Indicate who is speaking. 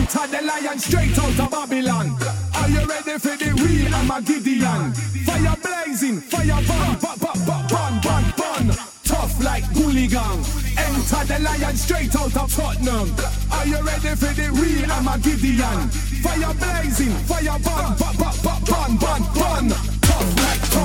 Speaker 1: Enter the lion straight out of Babylon. Are you ready for the real Armageddon? Fire blazing, fire burn, burn. Tough like Hooligan. Enter the lion straight out of Tottenham. Are you ready for the real Armageddon? Fire blazing, fire burn, burn. Tough like